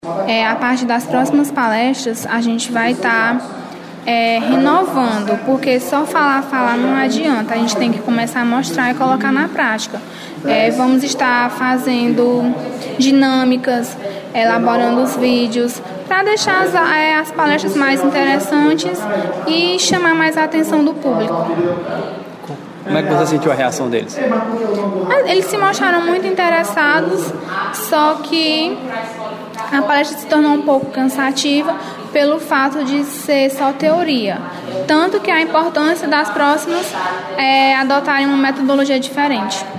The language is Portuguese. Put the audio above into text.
A partir das próximas palestras, a gente vai estar renovando, porque só falar não adianta, a gente tem que começar a mostrar e colocar na prática. Vamos estar fazendo dinâmicas, elaborando os vídeos, para deixar as palestras mais interessantes e chamar mais a atenção do público. Como é que você sentiu a reação deles? Eles se mostraram muito interessados, só que a palestra se tornou um pouco cansativa pelo fato de ser só teoria. Tanto que a importância das próximas é adotarem uma metodologia diferente.